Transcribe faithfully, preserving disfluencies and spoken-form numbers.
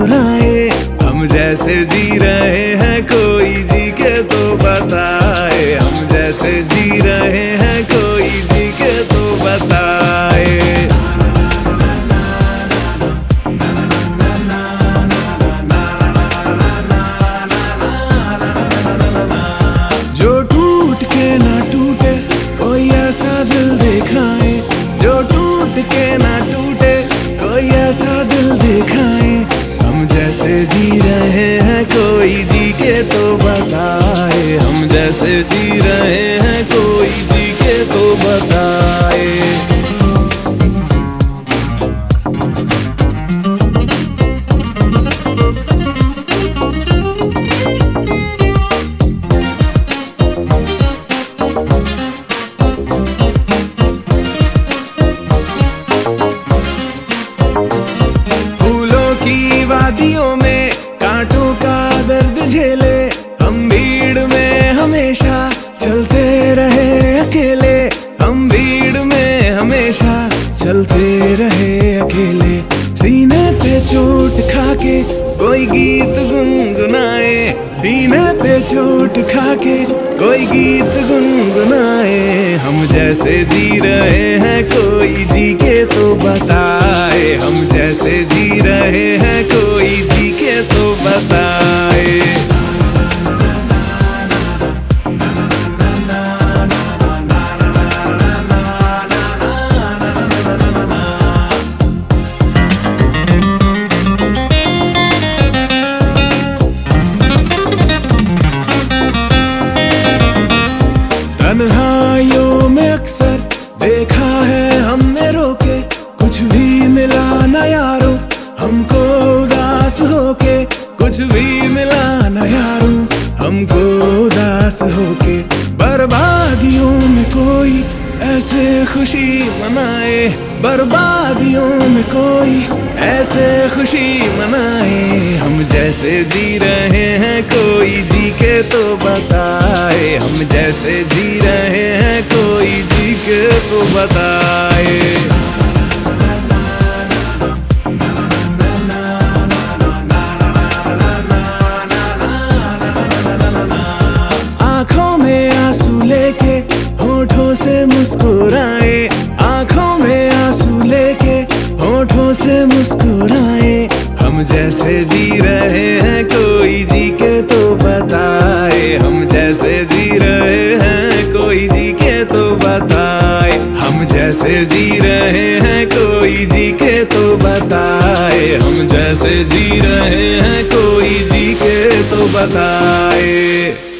मुस्कुराए। हम जैसे जी रहे हैं कोई जी के तो बताए, हम जैसे जी रहे हैं कोई जी के तो बताए। जो टूट के ना टूटे कोई ऐसा दिल दिखाए, जो टूट के ना टूटे कोई ऐसा दिल दिखाए। हम जैसे जी रहे हैं कोई जी के तो बताए, हम जैसे जी रहे हैं कोई जी के तो बताए। वादियों में कांटों का दर्द झेले, हम भीड़ में हमेशा चलते रहे अकेले। हम भीड़ में हमेशा चलते रहे अकेले। सीने पे चोट खाके कोई गीत गुनगुनाए, सीने पे चोट खाके कोई गीत गुनगुनाए। हम जैसे जी रहे हैं कोई जी के तो बताए, हम जैसे जी रहे हैं कोई जी के तो बताए। तन्हाइयों में अक्सर देखा है हमने रोके, कुछ भी मिला ना यारो हमको उदास होके। कुछ भी मिला ना यारो हमको उदास होके। बर्बादियों में कोई ऐसे खुशी मनाए, बर्बादियों में कोई ऐसे खुशी मनाए। हम जैसे जी रहे हैं कोई जी के तो बताए, हम जैसे जी रहे हैं कोई जी के तो बताए। आंखों में आंसू लेके होठों से मुस्कुराए, आंखों में आंसू लेके होठों से मुस्कुराए। हम जैसे जी रहे हैं कोई जी के तो बताए, हम जैसे जी रहे हैं कोई जी के तो बताए। हम जैसे जी रहे हैं कोई जी के तो बताए, हम जैसे जी रहे हैं कोई जी के तो बताए।